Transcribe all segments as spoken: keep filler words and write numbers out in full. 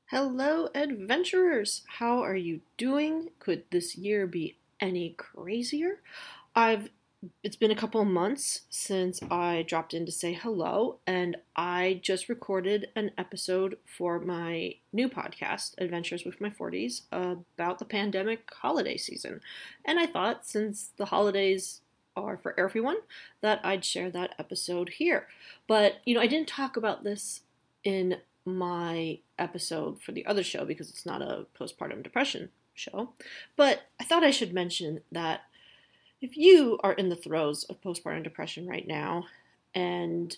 Hello, adventurers! How are you doing? Could this year be any crazier? I've It's been a couple of months since I dropped in to say hello, and I just recorded an episode for my new podcast, Adventures with My forties, about the pandemic holiday season. And I thought, since the holidays are for everyone, that I'd share that episode here. But, you know, I didn't talk about this in my episode for the other show because it's not a postpartum depression show. But I thought I should mention that if you are in the throes of postpartum depression right now, and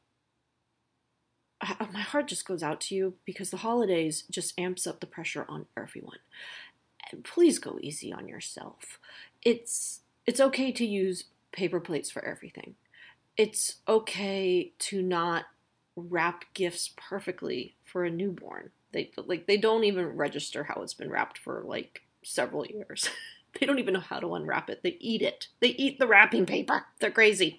I, my heart just goes out to you because the holidays just amps up the pressure on everyone. And please go easy on yourself. It's it's okay to use paper plates for everything. It's okay to not wrap gifts perfectly for a newborn. They like they don't even register how it's been wrapped for like several years. They don't even know how to unwrap it. They eat it. They eat the wrapping paper. They're crazy.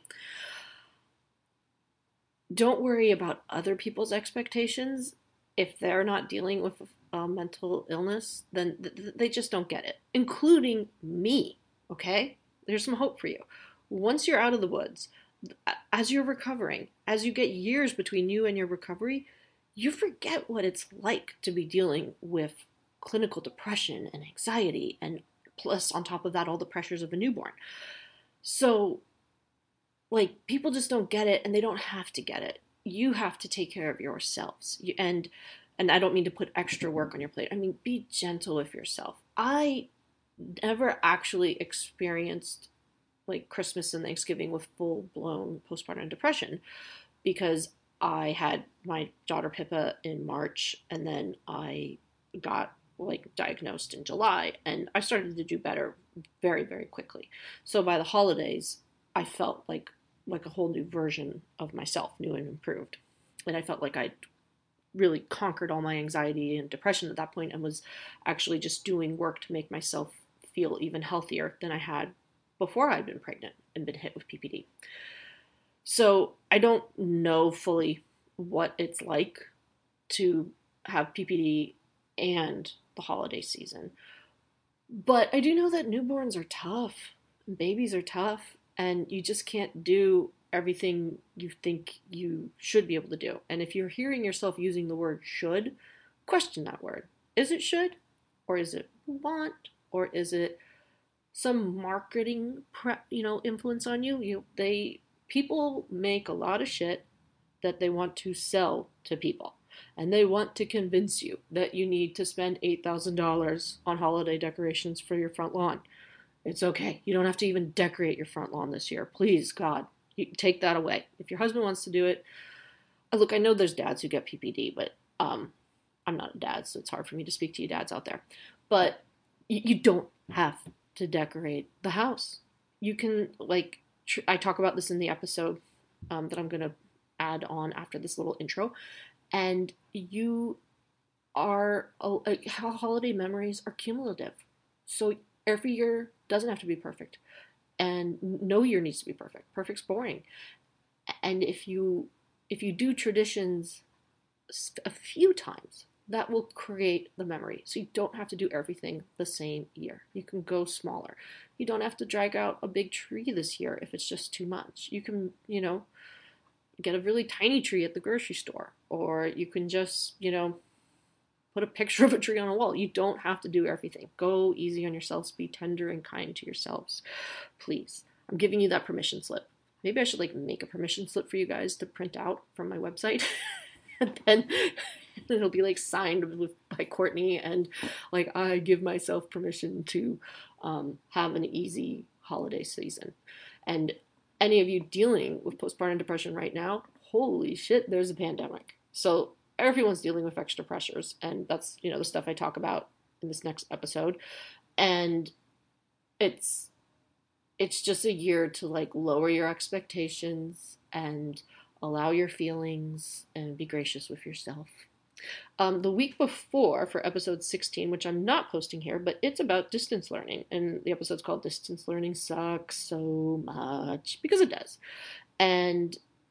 Don't worry about other people's expectations. If they're not dealing with a mental illness, then th- they just don't get it, including me. Okay? There's some hope for you. Once you're out of the woods, as you're recovering, as you get years between you and your recovery, you forget what it's like to be dealing with clinical depression and anxiety, and plus, on top of that, all the pressures of a newborn. So, like, people just don't get it, and they don't have to get it. You have to take care of yourselves. You, and and I don't mean to put extra work on your plate. I mean, be gentle with yourself. I never actually experienced like Christmas and Thanksgiving with full blown postpartum depression because I had my daughter Pippa in March, and then I got like diagnosed in July, and I started to do better very very quickly. So by the holidays, I felt like like a whole new version of myself, new and improved. And I felt like I'd really conquered all my anxiety and depression at that point and was actually just doing work to make myself feel even healthier than I had before I'd been pregnant and been hit with P P D. So I don't know fully what it's like to have P P D and the holiday season. But I do know that newborns are tough, babies are tough, and you just can't do everything you think you should be able to do. And if you're hearing yourself using the word should, question that word. Is it should? Or is it want? Or is it some marketing pre- you know influence on you? You they People make a lot of shit that they want to sell to people. And they want to convince you that you need to spend eight thousand dollars on holiday decorations for your front lawn. It's okay. You don't have to even decorate your front lawn this year. Please, God, you take that away. If your husband wants to do it, uh, look, I know there's dads who get P P D, but um, I'm not a dad, so it's hard for me to speak to you dads out there. But you, you don't have to decorate the house. You can, like, tr- I talk about this in the episode um, that I'm going to add on after this little intro. And you are, uh, holiday memories are cumulative. So every year doesn't have to be perfect. And no year needs to be perfect. Perfect's boring. And if you if you do traditions a few times, that will create the memory. So you don't have to do everything the same year. You can go smaller. You don't have to drag out a big tree this year if it's just too much. You can, you know, get a really tiny tree at the grocery store, or you can just, you know, put a picture of a tree on a wall. You don't have to do everything. Go easy on yourselves. Be tender and kind to yourselves. Please. I'm giving you that permission slip. Maybe I should like make a permission slip for you guys to print out from my website. And then it'll be like signed with by Courtney, and like I give myself permission to um, have an easy holiday season. And any of you dealing with postpartum depression right now, holy shit, there's a pandemic. So everyone's dealing with extra pressures, and that's, you know, the stuff I talk about in this next episode. And it's it's just a year to like lower your expectations and allow your feelings and be gracious with yourself. Um, the week before, for episode sixteen, which I'm not posting here, but it's about distance learning, and the episode's called Distance Learning Sucks So Much, because it does. And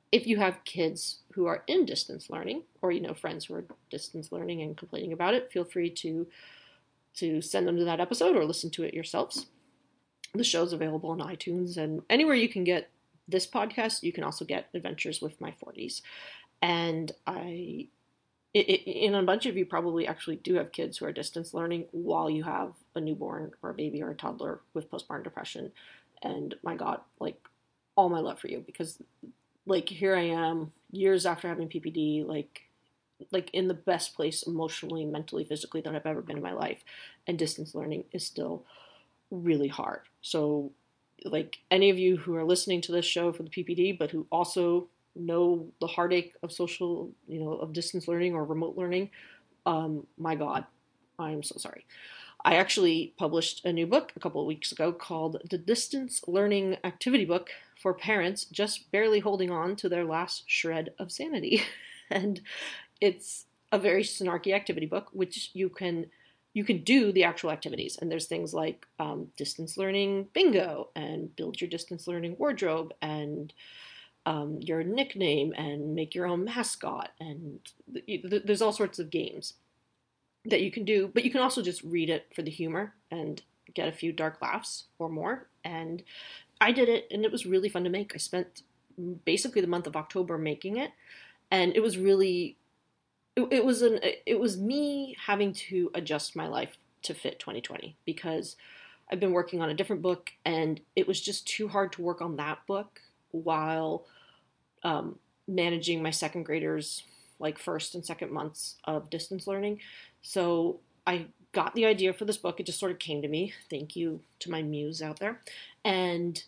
if you have kids who are in distance learning, or you know friends who are distance learning and complaining about it, feel free to to send them to that episode or listen to it yourselves. The show's available on iTunes and anywhere you can get this podcast. You can also get Adventures with My forties. And I, it, it, and a bunch of you probably actually do have kids who are distance learning while you have a newborn or a baby or a toddler with postpartum depression. And my God, like, all my love for you, because like here I am years after having P P D, like like in the best place emotionally, mentally, physically that I've ever been in my life, and distance learning is still really hard. So like any of you who are listening to this show for the P P D but who also know the heartache of social, you know, of distance learning or remote learning, um my God, I'm so sorry. I actually published a new book a couple of weeks ago called The Distance Learning Activity Book for Parents Just Barely Holding On to Their Last Shred of Sanity. And it's a very snarky activity book, which you can you can do the actual activities. And there's things like um, distance learning bingo and build your distance learning wardrobe and um, your nickname and make your own mascot. And th- th- there's all sorts of games that you can do, but you can also just read it for the humor and get a few dark laughs or more. And I did it, and it was really fun to make. I spent basically the month of October making it, and it was really it, it was an it was me having to adjust my life to fit twenty twenty because I've been working on a different book, and it was just too hard to work on that book while um, managing my second graders like first and second months of distance learning. So I got the idea for this book. It just sort of came to me. Thank you to my muse out there. And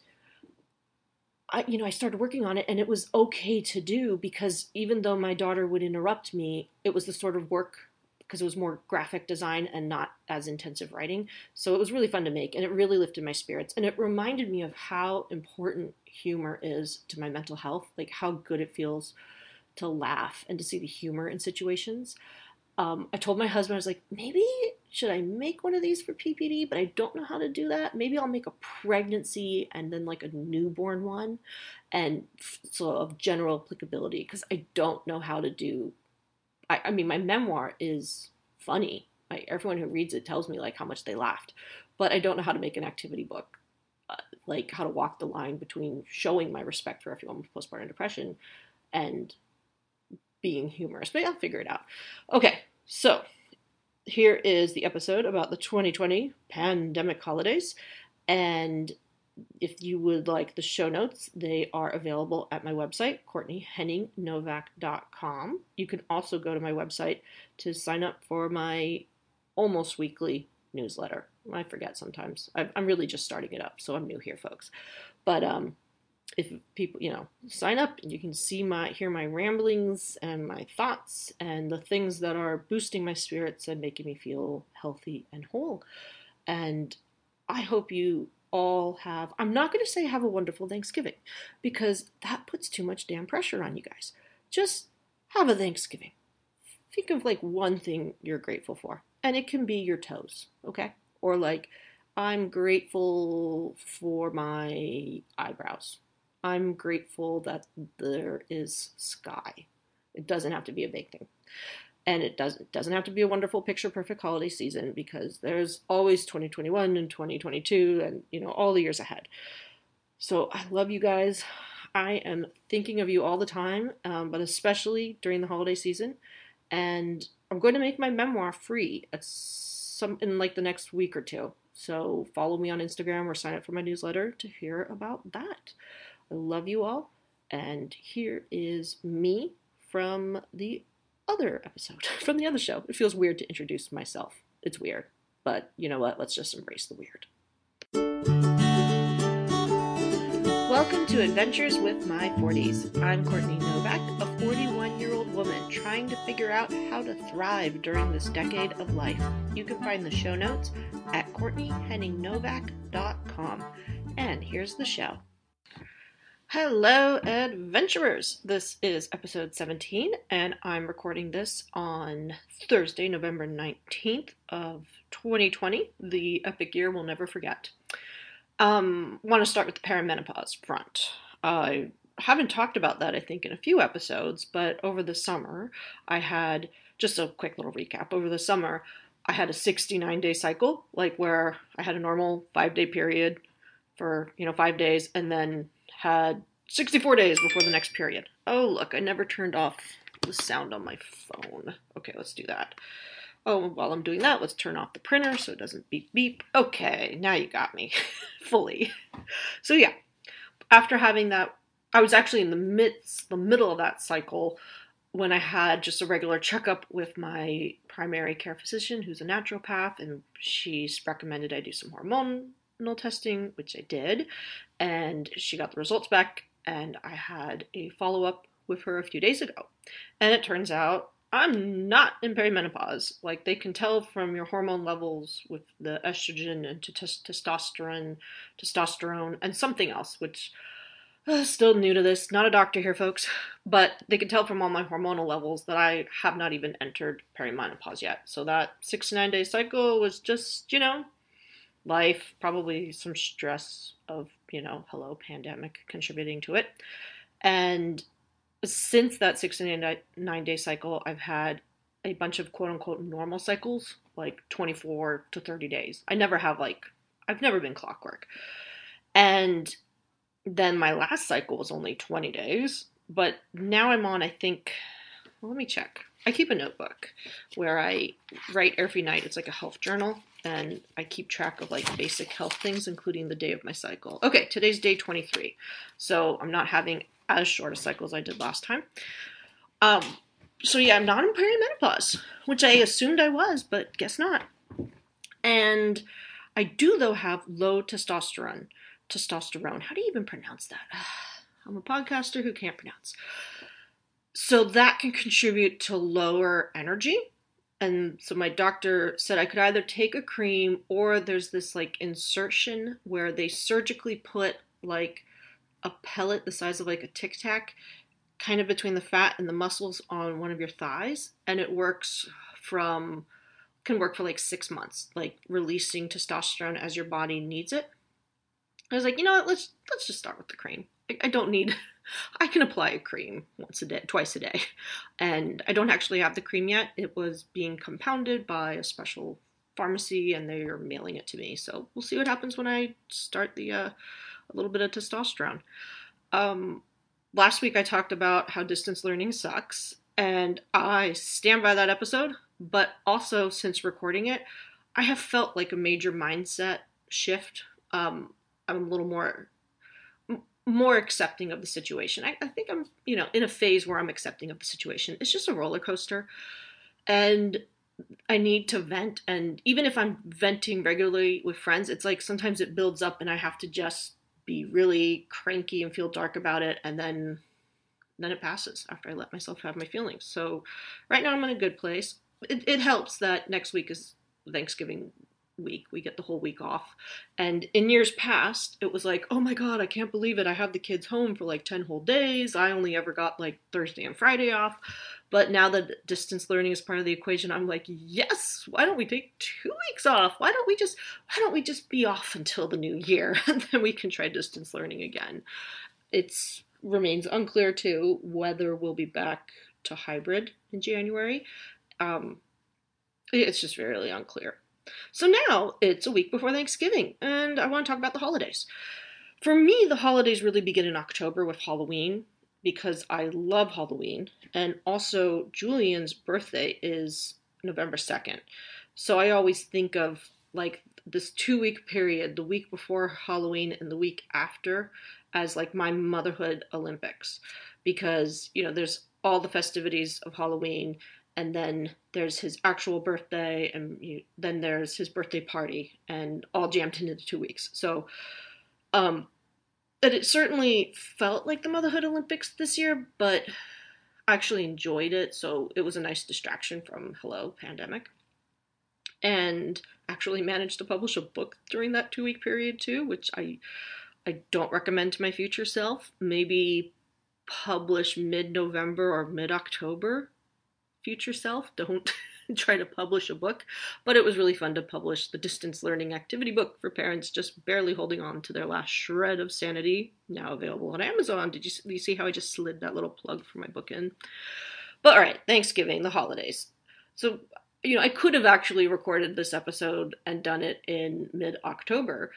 I, you know, I started working on it, and it was okay to do because even though my daughter would interrupt me, it was the sort of work because it was more graphic design and not as intensive writing. So it was really fun to make, and it really lifted my spirits. And it reminded me of how important humor is to my mental health, like how good it feels to laugh and to see the humor in situations. Um, I told my husband, I was like, maybe should I make one of these for P P D? But I don't know how to do that. Maybe I'll make a pregnancy and then like a newborn one, and so of general applicability because I don't know how to do. I, I mean, my memoir is funny. I, everyone who reads it tells me like how much they laughed, but I don't know how to make an activity book, uh, like how to walk the line between showing my respect for everyone with postpartum depression and being humorous. But I'll figure it out. Okay, so here is the episode about the twenty twenty pandemic holidays. And if you would like the show notes, they are available at my website, courtney henning novak dot com. You can also go to my website to sign up for my almost weekly newsletter. I forget sometimes. I'm really just starting it up, so I'm new here, folks. But um, if people, you know, sign up and you can see my, hear my ramblings and my thoughts and the things that are boosting my spirits and making me feel healthy and whole. And I hope you all have, I'm not going to say have a wonderful Thanksgiving because that puts too much damn pressure on you guys. Just have a Thanksgiving. Think of like one thing you're grateful for, and it can be your toes, okay? Or like, I'm grateful for my eyebrows. I'm grateful that there is sky. It doesn't have to be a big thing. And it doesn't doesn't have to be a wonderful picture perfect holiday season because there's always twenty twenty-one and twenty twenty-two and you know all the years ahead. So I love you guys. I am thinking of you all the time, um, but especially during the holiday season. And I'm going to make my memoir free at some in like the next week or two. So follow me on Instagram or sign up for my newsletter to hear about that. I love you all. And here is me from the other episode, from the other show. It feels weird to introduce myself. It's weird. But you know what? Let's just embrace the weird. Welcome to Adventures with My forties. I'm Courtney Novak, a forty-one-year-old woman trying to figure out how to thrive during this decade of life. You can find the show notes at courtney henning novak dot com. And here's the show. Hello, adventurers! This is episode seventeen, and I'm recording this on Thursday, November nineteenth of twenty twenty, the epic year we'll never forget. Um, want to start with the perimenopause front. I haven't talked about that, I think, in a few episodes, but over the summer, I had just a quick little recap. Over the summer, I had a sixty-nine day cycle, like where I had a normal five day period for, you know, five days and then had sixty-four days before the next period. Oh, look, I never turned off the sound on my phone. Okay, let's do that. Oh, while I'm doing that, let's turn off the printer so it doesn't beep beep. Okay, now you got me fully. So yeah, after having that, I was actually in the midst, the middle of that cycle when I had just a regular checkup with my primary care physician, who's a naturopath, and she's recommended I do some hormonal testing, which I did, and she got the results back, and I had a follow-up with her a few days ago. And it turns out I'm not in perimenopause. Like, they can tell from your hormone levels with the estrogen and testosterone, testosterone, and something else, which uh, still new to this. Not a doctor here, folks, but they can tell from all my hormonal levels that I have not even entered perimenopause yet. So that sixty-nine day cycle was just, you know, life, probably some stress of, you know, hello, pandemic contributing to it. And since that sixty-nine day cycle, I've had a bunch of quote unquote normal cycles, like twenty-four to thirty days. I never have like, I've never been clockwork. And then my last cycle was only twenty days, but now I'm on, I think, well, let me check. I keep a notebook where I write every night. It's like a health journal, and I keep track of like basic health things, including the day of my cycle. Okay, today's day twenty-three, so I'm not having as short a cycle as I did last time. Um, so yeah, I'm not in perimenopause, which I assumed I was, but guess not. And I do, though, have low testosterone. Testosterone. How do you even pronounce that? I'm a podcaster who can't pronounce. So that can contribute to lower energy. And so my doctor said I could either take a cream, or there's this like insertion where they surgically put like a pellet the size of like a Tic Tac kind of between the fat and the muscles on one of your thighs. And it works from, can work for like six months, like releasing testosterone as your body needs it. I was like, you know what, let's let's just start with the cream. I, I don't need, I can apply a cream once a day, twice a day. And I don't actually have the cream yet. It was being compounded by a special pharmacy, and they are mailing it to me. So we'll see what happens when I start the, uh, a little bit of testosterone. Um, last week I talked about how distance learning sucks, and I stand by that episode, but also since recording it, I have felt like a major mindset shift. Um, I'm a little more more accepting of the situation. I, I think I'm, you know, in a phase where I'm accepting of the situation. It's just a roller coaster, and I need to vent. And even if I'm venting regularly with friends, it's like sometimes it builds up, and I have to just be really cranky and feel dark about it, and then then it passes after I let myself have my feelings. So right now I'm in a good place. It, it helps that next week is Thanksgiving week. We get the whole week off. And in years past, it was like, oh my God, I can't believe it. I have the kids home for like ten whole days. I only ever got like Thursday and Friday off. But now that distance learning is part of the equation, I'm like, yes, why don't we take two weeks off? Why don't we just, why don't we just be off until the new year? And then we can try distance learning again. It's remains unclear too whether we'll be back to hybrid in January. Um, it's just really unclear. So now it's a week before Thanksgiving, and I want to talk about the holidays. For me, the holidays really begin in October with Halloween, because I love Halloween, and also Julian's birthday is November second. So I always think of like this two-week period, the week before Halloween and the week after, as like my motherhood Olympics, because, you know, there's all the festivities of Halloween, and then there's his actual birthday, and you, then there's his birthday party, and all jammed into two weeks. So, um, but it certainly felt like the Motherhood Olympics this year, but I actually enjoyed it, so it was a nice distraction from hello, pandemic. And actually managed to publish a book during that two-week period too, which I I don't recommend to my future self. Maybe publish mid-November or mid-October. Future self, don't try to publish a book, but it was really fun to publish the distance learning activity book for parents just barely holding on to their last shred of sanity, now available on Amazon. Did you, did you see how I just slid that little plug for my book in? But all right, Thanksgiving, the holidays. So, you know, I could have actually recorded this episode and done it in mid-October,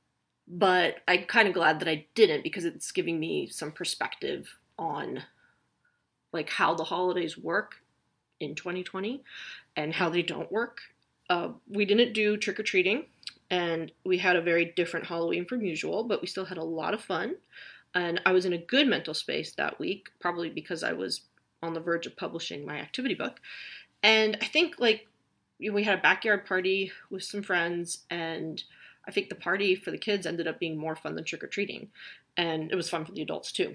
but I'm kind of glad that I didn't because it's giving me some perspective on like how the holidays work in twenty twenty and how they don't work. Uh, we didn't do trick-or-treating, and we had a very different Halloween from usual, but we still had a lot of fun. And I was in a good mental space that week, probably because I was on the verge of publishing my activity book. And I think like we had a backyard party with some friends, and I think the party for the kids ended up being more fun than trick-or-treating. And it was fun for the adults too.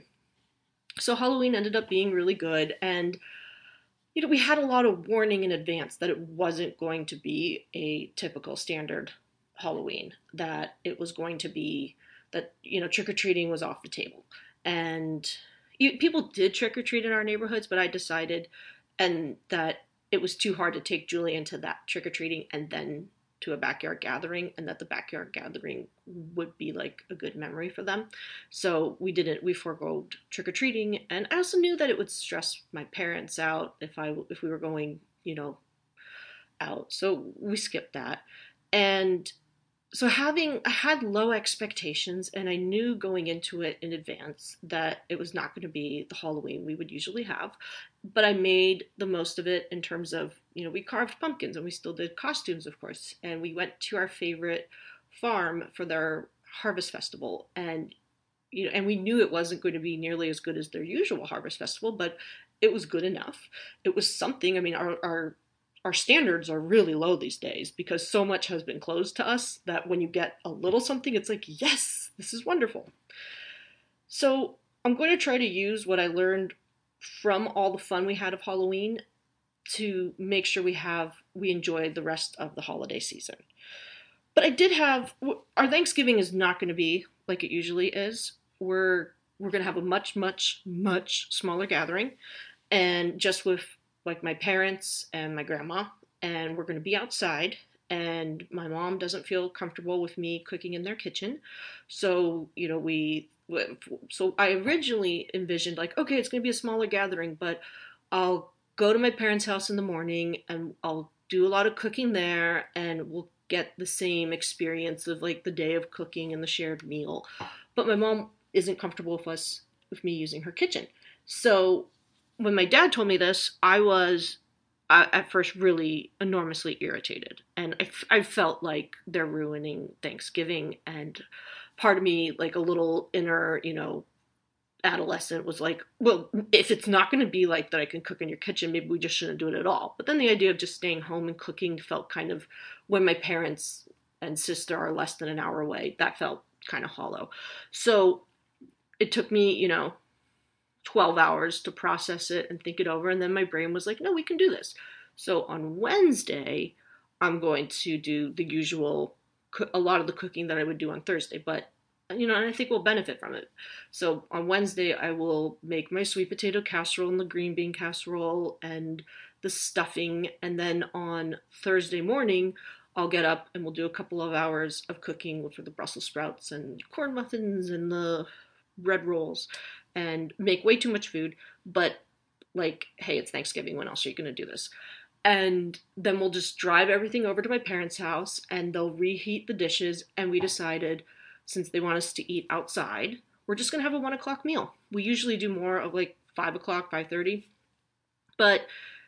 So Halloween ended up being really good, and you know, we had a lot of warning in advance that it wasn't going to be a typical standard Halloween, that it was going to be that, you know, trick-or-treating was off the table. And you, people did trick-or-treat in our neighborhoods, but I decided and that it was too hard to take Julian to that trick-or-treating and then to a backyard gathering, and that the backyard gathering would be like a good memory for them. So we didn't, we forego trick-or-treating, and I also knew that it would stress my parents out if I, if we were going, you know, out. So we skipped that. And so having, I had low expectations, and I knew going into it in advance that it was not going to be the Halloween we would usually have, but I made the most of it in terms of, you know, we carved pumpkins and we still did costumes, of course, and we went to our favorite farm for their harvest festival, and you know, and we knew it wasn't going to be nearly as good as their usual harvest festival, but it was good enough. It was something. I mean, our our our standards are really low these days because so much has been closed to us that when you get a little something, it's like, yes, this is wonderful. So I'm going to try to use what I learned from all the fun we had of Halloween to make sure we have, we enjoy the rest of the holiday season. But I did have, our Thanksgiving is not going to be like it usually is. We're, we're going to have a much, much, much smaller gathering, and just with like my parents and my grandma, and we're going to be outside, and my mom doesn't feel comfortable with me cooking in their kitchen. So, you know, we, so I originally envisioned like, okay, it's going to be a smaller gathering, but I'll go to my parents' house in the morning and I'll do a lot of cooking there, and we'll get the same experience of like the day of cooking and the shared meal. But my mom isn't comfortable with us, with me using her kitchen. So when my dad told me this, I was uh, at first really enormously irritated. And I, I felt like they're ruining Thanksgiving. And part of me, like a little inner, you know, adolescent was like, well, if it's not going to be like that I can cook in your kitchen, maybe we just shouldn't do it at all. But then the idea of just staying home and cooking felt kind of, when my parents and sister are less than an hour away, that felt kind of hollow. So it took me, you know, twelve hours to process it and think it over. And then my brain was like, no, we can do this. So on Wednesday, I'm going to do the usual, a lot of the cooking that I would do on Thursday, but you know, and I think we'll benefit from it. So on Wednesday, I will make my sweet potato casserole and the green bean casserole and the stuffing. And then on Thursday morning, I'll get up and we'll do a couple of hours of cooking for the Brussels sprouts and corn muffins and the bread rolls, and make way too much food. But like, hey, it's Thanksgiving. When else are you going to do this? And then we'll just drive everything over to my parents' house and they'll reheat the dishes. And we decided, since they want us to eat outside, we're just going to have a one o'clock meal. We usually do more of like five o'clock, five thirty. But,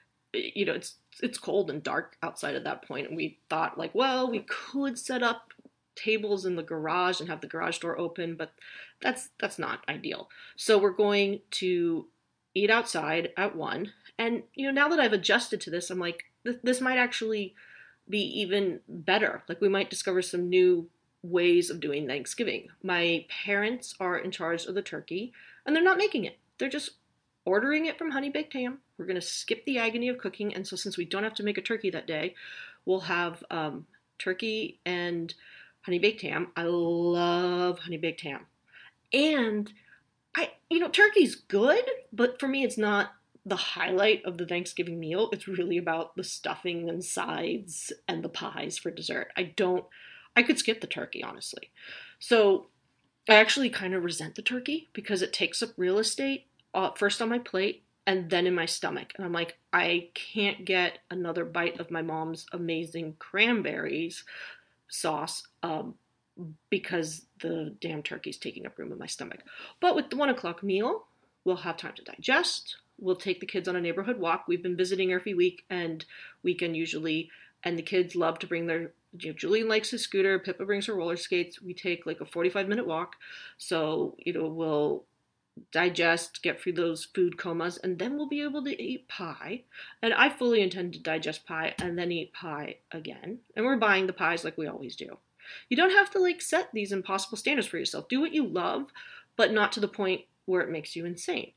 you know, it's it's cold and dark outside at that point. And we thought like, well, we could set up tables in the garage and have the garage door open, but that's that's not ideal. So we're going to eat outside at one. And, you know, now that I've adjusted to this, I'm like, th- this might actually be even better. Like we might discover some new ways of doing Thanksgiving. My parents are in charge of the turkey, and they're not making it. They're just ordering it from Honey Baked Ham. We're going to skip the agony of cooking, and so since we don't have to make a turkey that day, we'll have um, turkey and Honey Baked Ham. I love Honey Baked Ham. And I, you know, turkey's good, but for me it's not the highlight of the Thanksgiving meal. It's really about the stuffing and sides and the pies for dessert. I don't, I could skip the turkey, honestly. So I actually kind of resent the turkey because it takes up real estate, uh, first on my plate and then in my stomach. And I'm like, I can't get another bite of my mom's amazing cranberries sauce um, because the damn turkey's taking up room in my stomach. But with the one o'clock meal, we'll have time to digest. We'll take the kids on a neighborhood walk. We've been visiting every week and weekend usually, and the kids love to bring their, you know, Julian likes his scooter, Pippa brings her roller skates. We take like a forty-five minute walk. So, you know, we'll digest, get through those food comas, and then we'll be able to eat pie. And I fully intend to digest pie and then eat pie again. And we're buying the pies like we always do. You don't have to like set these impossible standards for yourself. Do what you love, but not to the point where it makes you insane.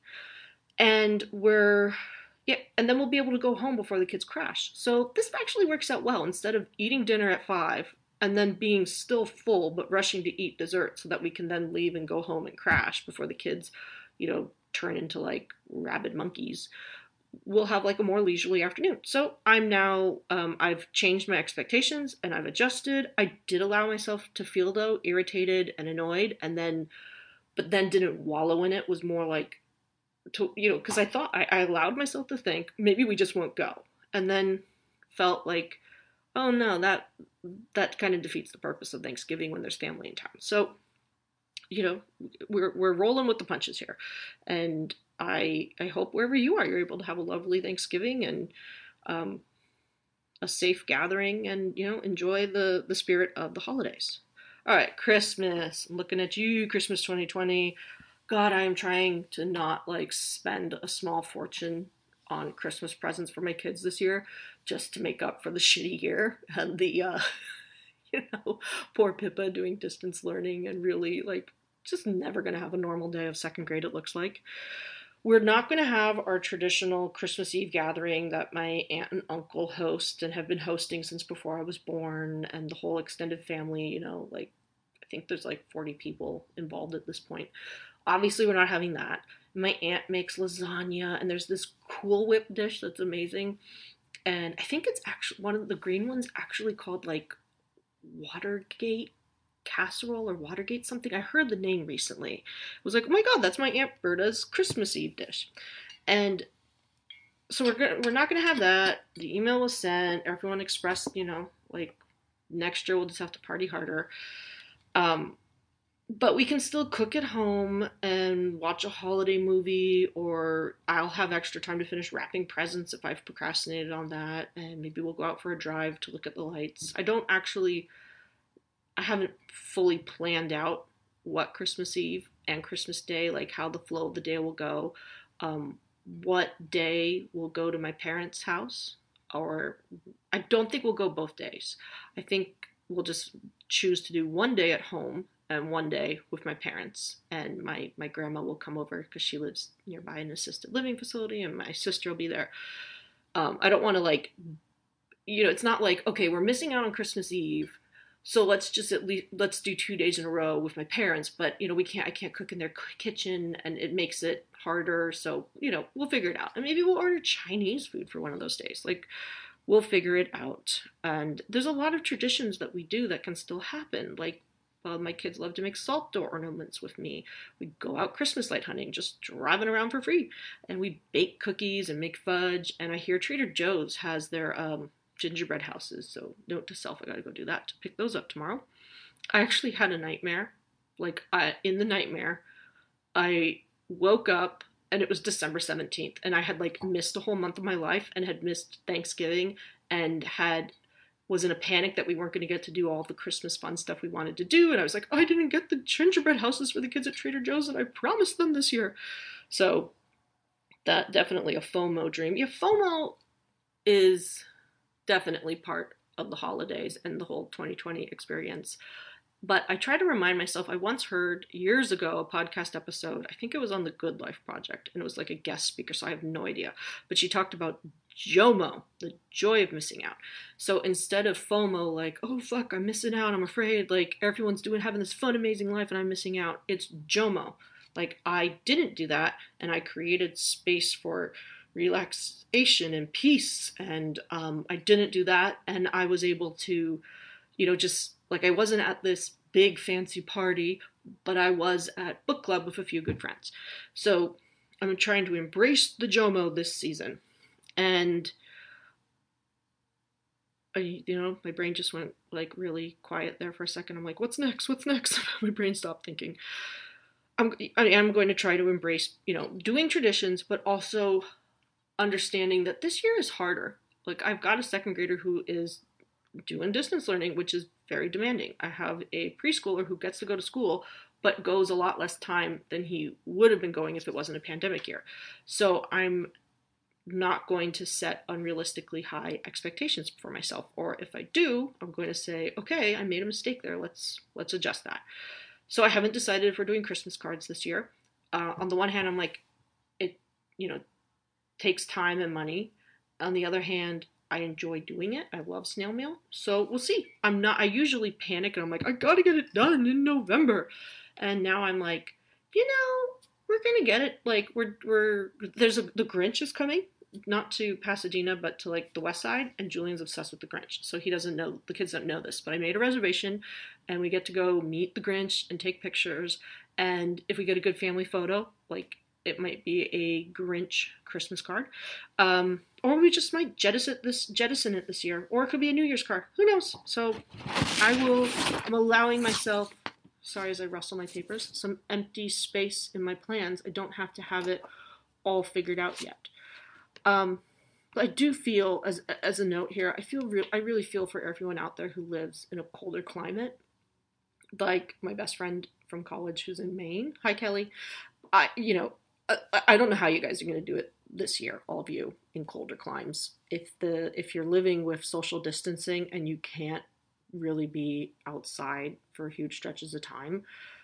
And we're yeah, and then we'll be able to go home before the kids crash. So this actually works out well. Instead of eating dinner at five and then being still full but rushing to eat dessert so that we can then leave and go home and crash before the kids, you know, turn into like rabid monkeys, we'll have like a more leisurely afternoon. So I'm now, um, I've changed my expectations and I've adjusted. I did allow myself to feel though irritated and annoyed, and then, but then didn't wallow in it. Was more like, to, you know, because I thought I, I allowed myself to think maybe we just won't go, and then felt like, oh no, that that kind of defeats the purpose of Thanksgiving when there's family in town. So, you know, we're we're rolling with the punches here, and I I hope wherever you are, you're able to have a lovely Thanksgiving and um, a safe gathering, and you know, enjoy the the spirit of the holidays. All right, Christmas. I'm looking at you, Christmas twenty twenty. God, I am trying to not like spend a small fortune on Christmas presents for my kids this year, just to make up for the shitty year and the, uh, you know, poor Pippa doing distance learning and really like just never going to have a normal day of second grade, it looks like. We're not going to have our traditional Christmas Eve gathering that my aunt and uncle host and have been hosting since before I was born, and the whole extended family, you know, like I think there's like forty people involved at this point. Obviously, we're not having that. My aunt makes lasagna, and there's this Cool Whip dish that's amazing. And I think it's actually one of the green ones, actually called like Watergate casserole or Watergate something. I heard the name recently. It was like, oh my god, that's my Aunt Berta's Christmas Eve dish. And so we're gonna, we're not gonna have that. The email was sent. Everyone expressed, you know, like next year we'll just have to party harder. Um, but we can still cook at home and watch a holiday movie, or I'll have extra time to finish wrapping presents if I've procrastinated on that, and maybe we'll go out for a drive to look at the lights. I don't actually, I haven't fully planned out what Christmas Eve and Christmas Day, like how the flow of the day will go, um, what day we'll go to my parents' house, or I don't think we'll go both days. I think we'll just choose to do one day at home and one day with my parents, and my my grandma will come over because she lives nearby an assisted living facility, and my sister will be there. um, I don't want to like, you know, it's not like, okay, we're missing out on Christmas Eve, so let's just at least let's do two days in a row with my parents. But you know, we can't, I can't cook in their kitchen and it makes it harder, so you know, we'll figure it out, and maybe we'll order Chinese food for one of those days. Like, we'll figure it out. And there's a lot of traditions that we do that can still happen, like, uh, my kids love to make salt door ornaments with me. We go out Christmas light hunting, just driving around for free. And we bake cookies and make fudge. And I hear Trader Joe's has their um, gingerbread houses. So note to self, I gotta go do that to pick those up tomorrow. I actually had a nightmare. Like, I, in the nightmare, I woke up and it was December seventeenth. And I had like missed a whole month of my life and had missed Thanksgiving and had was in a panic that we weren't going to get to do all the Christmas fun stuff we wanted to do. And I was like, oh, I didn't get the gingerbread houses for the kids at Trader Joe's, and I promised them this year. So that definitely a FOMO dream. Yeah, FOMO is definitely part of the holidays and the whole twenty twenty experience. But I try to remind myself, I once heard years ago a podcast episode, I think it was on the Good Life Project, and it was like a guest speaker, so I have no idea. But she talked about JOMO, the joy of missing out. So instead of FOMO, like, oh fuck, I'm missing out, I'm afraid, like everyone's doing, having this fun, amazing life and I'm missing out, it's JOMO. Like, I didn't do that, and I created space for relaxation and peace. And um, I didn't do that. And I was able to, you know, just like I wasn't at this big fancy party, but I was at book club with a few good friends. So I'm trying to embrace the JOMO this season. And I, you know, my brain just went like really quiet there for a second. I'm like, what's next? What's next? My brain stopped thinking. I'm, I am going to try to embrace, you know, doing traditions, but also understanding that this year is harder. Like I've got a second grader who is doing distance learning, which is very demanding. I have a preschooler who gets to go to school, but goes a lot less time than he would have been going if it wasn't a pandemic year. So I'm not going to set unrealistically high expectations for myself. Or if I do, I'm going to say, okay, I made a mistake there. Let's let's adjust that. So I haven't decided if we're doing Christmas cards this year. Uh, on the one hand, I'm like, it, you know, takes time and money. On the other hand, I enjoy doing it. I love snail mail. So we'll see. I'm not, I usually panic and I'm like, I gotta get it done in November. And now I'm like, you know, we're gonna get it. Like we're, we're, there's a, the Grinch is coming, not to Pasadena, but to like the West Side. And Julian's obsessed with the Grinch. So he doesn't know, the kids don't know this, but I made a reservation and we get to go meet the Grinch and take pictures. And if we get a good family photo, like it might be a Grinch Christmas card. Um, or we just might jettison it this jettison it this year. Or it could be a New Year's card. Who knows? So I will I'm allowing myself, sorry as I rustle my papers, some empty space in my plans. I don't have to have it all figured out yet. Um, but I do feel, as as a note here, I feel re- I really feel for everyone out there who lives in a colder climate. Like my best friend from college who's in Maine. Hi, Kelly. I, you know, I, I don't know how you guys are going to do it this year, all of you in colder climes. If the if you're living with social distancing and you can't really be outside for huge stretches of time,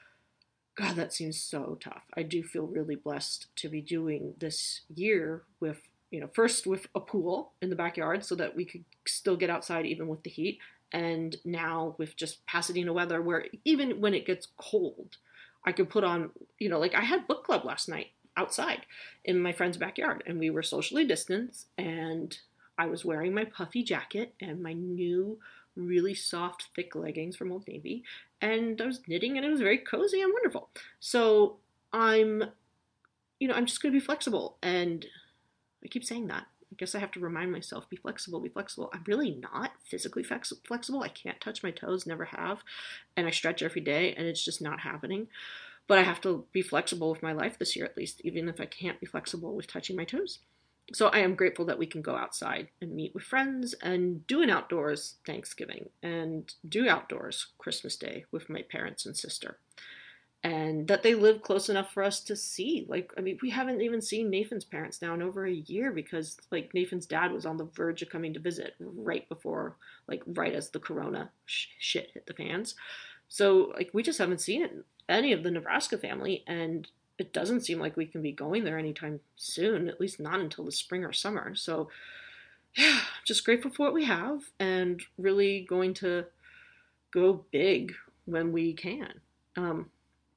God, that seems so tough. I do feel really blessed to be doing this year with, you know, first with a pool in the backyard so that we could still get outside even with the heat. And now with just Pasadena weather where even when it gets cold, I could put on, you know, like I had book club last night outside in my friend's backyard and we were socially distanced and I was wearing my puffy jacket and my new really soft thick leggings from Old Navy and I was knitting and it was very cozy and wonderful. So I'm, you know, I'm just going to be flexible and I keep saying that. I guess I have to remind myself, be flexible, be flexible. I'm really not physically flex- flexible. I can't touch my toes, never have. And I stretch every day and it's just not happening. But I have to be flexible with my life this year at least, even if I can't be flexible with touching my toes. So I am grateful that we can go outside and meet with friends and do an outdoors Thanksgiving and do outdoors Christmas Day with my parents and sister. And that they live close enough for us to see. Like, I mean, we haven't even seen Nathan's parents now in over a year because, like, Nathan's dad was on the verge of coming to visit right before, like, right as the corona sh- shit hit the fans. So, like, we just haven't seen it, any of the Nebraska family, and it doesn't seem like we can be going there anytime soon, at least not until the spring or summer. So, yeah, just grateful for what we have and really going to go big when we can. Um,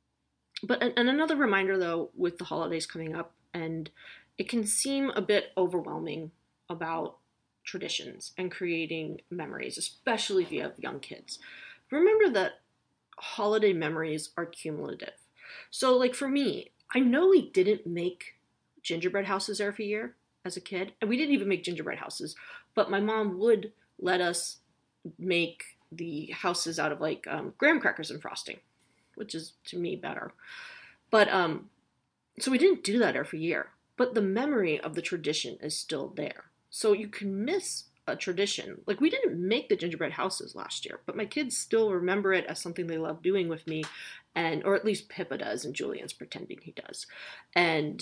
but and another reminder though, with the holidays coming up, and it can seem a bit overwhelming about traditions and creating memories, especially if you have young kids. Remember that holiday memories are cumulative. So, like for me, I know we didn't make gingerbread houses every year as a kid, and we didn't even make gingerbread houses, but my mom would let us make the houses out of like um, graham crackers and frosting, which is to me better. But um, so we didn't do that every year, but the memory of the tradition is still there. So you can miss a tradition. Like we didn't make the gingerbread houses last year, but my kids still remember it as something they love doing with me, and or at least Pippa does, and Julian's pretending he does. And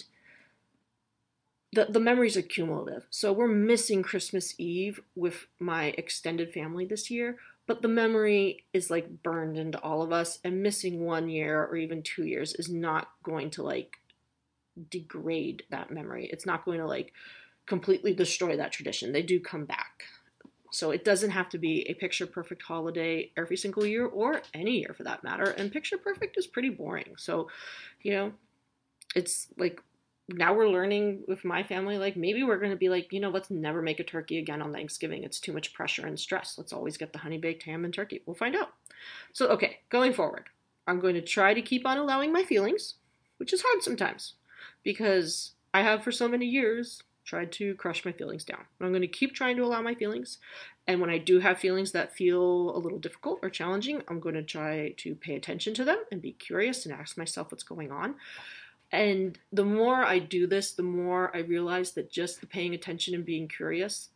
the the memories are cumulative. So we're missing Christmas Eve with my extended family this year, but the memory is like burned into all of us, and missing one year or even two years is not going to like degrade that memory. It's not going to like completely destroy that tradition. They do come back. So it doesn't have to be a picture perfect holiday every single year or any year for that matter. And picture perfect is pretty boring. So, you know, it's like now we're learning with my family, like maybe we're going to be like, you know, let's never make a turkey again on Thanksgiving. It's too much pressure and stress. Let's always get the honey baked ham and turkey. We'll find out. So, okay, going forward, I'm going to try to keep on allowing my feelings, which is hard sometimes because I have for so many years tried to crush my feelings down. But I'm going to keep trying to allow my feelings. And when I do have feelings that feel a little difficult or challenging, I'm going to try to pay attention to them and be curious and ask myself what's going on. And the more I do this, the more I realize that just the paying attention and being curious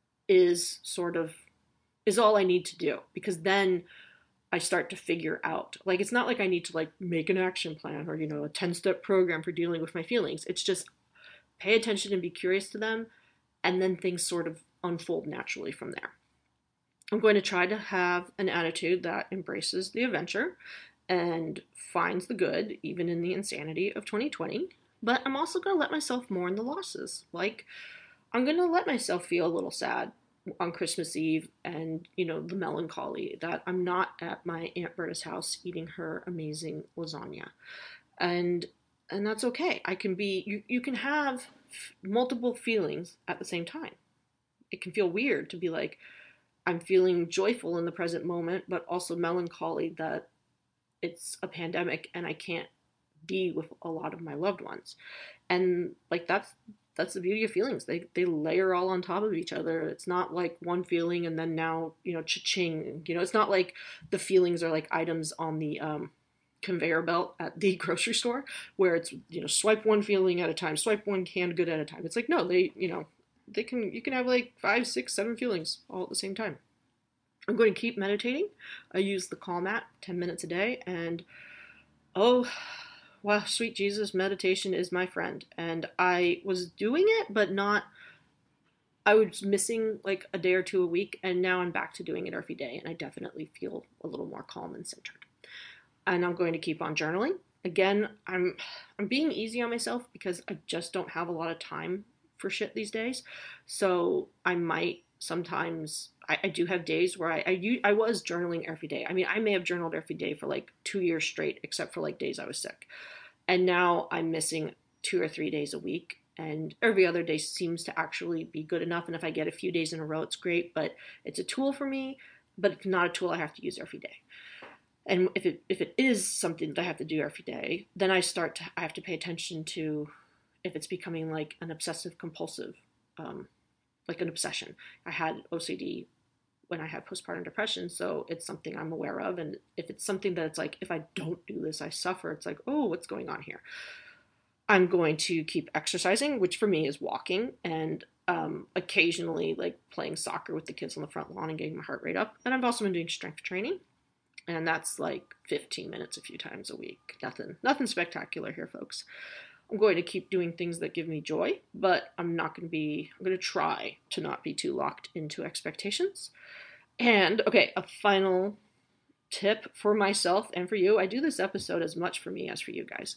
is sort of, is all I need to do. Because then I start to figure out, like, it's not like I need to like make an action plan or, you know, a ten-step program for dealing with my feelings. It's just pay attention and be curious to them. And then things sort of unfold naturally from there. I'm going to try to have an attitude that embraces the adventure and finds the good, even in the insanity of twenty twenty. But I'm also going to let myself mourn the losses. Like, I'm going to let myself feel a little sad on Christmas Eve and, you know, the melancholy that I'm not at my Aunt Berta's house eating her amazing lasagna. And and that's okay. I can be, you, you can have f- multiple feelings at the same time. It can feel weird to be like, I'm feeling joyful in the present moment, but also melancholy that it's a pandemic and I can't be with a lot of my loved ones. And like that's that's the beauty of feelings. They they layer all on top of each other. It's not like one feeling and then now, you know, cha-ching. You know, it's not like the feelings are like items on the um, conveyor belt at the grocery store where it's, you know, swipe one feeling at a time, swipe one canned good at a time. It's like, no, they, you know, they can, you can have like five, six, seven feelings all at the same time. I'm going to keep meditating. I use the Calm app ten minutes a day, and oh, wow, sweet Jesus, meditation is my friend. And I was doing it, but not, I was missing like a day or two a week, and now I'm back to doing it every day, and I definitely feel a little more calm and centered. And I'm going to keep on journaling. Again, I'm I'm being easy on myself because I just don't have a lot of time for shit these days. So I might sometimes, I, I do have days where I, I I was journaling every day. I mean, I may have journaled every day for like two years straight, except for like days I was sick. And now I'm missing two or three days a week. And every other day seems to actually be good enough. And if I get a few days in a row, it's great. But it's a tool for me, but it's not a tool I have to use every day. And if it if it is something that I have to do every day, then I start to I have to pay attention to if it's becoming like an obsessive compulsive, um, like an obsession. I had O C D when I had postpartum depression, so it's something I'm aware of. And if it's something that's like, if I don't do this, I suffer, it's like, oh, what's going on here? I'm going to keep exercising, which for me is walking, and um, occasionally like playing soccer with the kids on the front lawn and getting my heart rate up. And I've also been doing strength training. And that's like fifteen minutes a few times a week. Nothing, nothing spectacular here, folks. I'm going to keep doing things that give me joy, but I'm not going to be, I'm going to try to not be too locked into expectations. And, okay, a final tip for myself and for you. I do this episode as much for me as for you guys.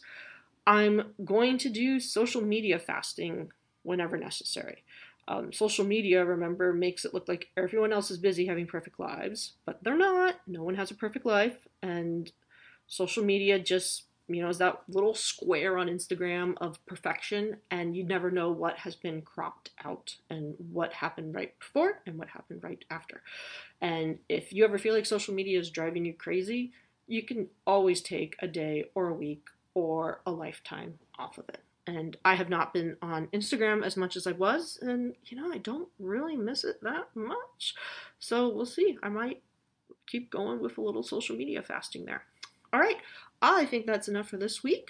I'm going to do social media fasting whenever necessary. Um, social media, remember, makes it look like everyone else is busy having perfect lives, but they're not. No one has a perfect life, and social media just, you know, is that little square on Instagram of perfection, and you never know what has been cropped out and what happened right before and what happened right after. And if you ever feel like social media is driving you crazy, you can always take a day or a week or a lifetime off of it. And I have not been on Instagram as much as I was, and, you know, I don't really miss it that much. So we'll see. I might keep going with a little social media fasting there. All right. I think that's enough for this week.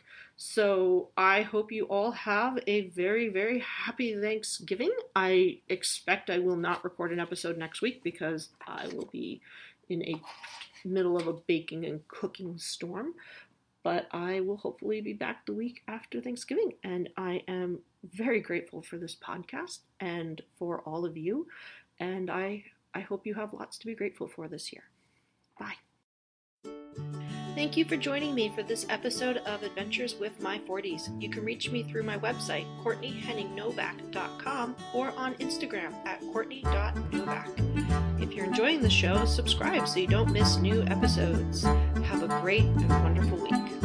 So I hope you all have a very, very happy Thanksgiving. I expect I will not record an episode next week because I will be in a middle of a baking and cooking storm. But I will hopefully be back the week after Thanksgiving. And I am very grateful for this podcast and for all of you. And I, I hope you have lots to be grateful for this year. Bye. Thank you for joining me for this episode of Adventures with My forties. You can reach me through my website, courtney henning novak dot com, or on Instagram at courtney dot novak. If you're enjoying the show, subscribe so you don't miss new episodes. Have a great and wonderful week.